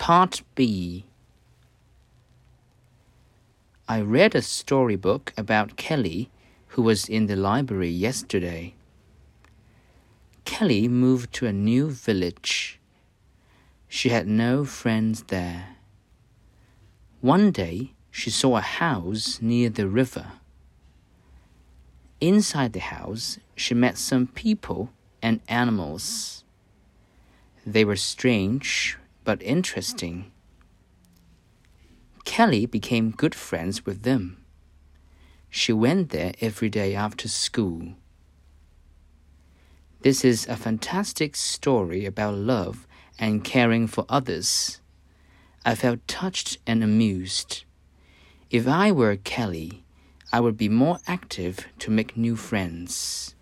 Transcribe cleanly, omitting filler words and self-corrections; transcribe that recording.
Part B. I read a storybook about Kelly, who was in the library yesterday. Kelly moved to a new village. She had no friends there. One day, she saw a house near the river. Inside the house, she met some people and animals. They were strange but interesting. Kelly became good friends with them. She went there every day after school. This is a fantastic story about love and caring for others. I felt touched and amused. If I were Kelly, I would be more active to make new friends.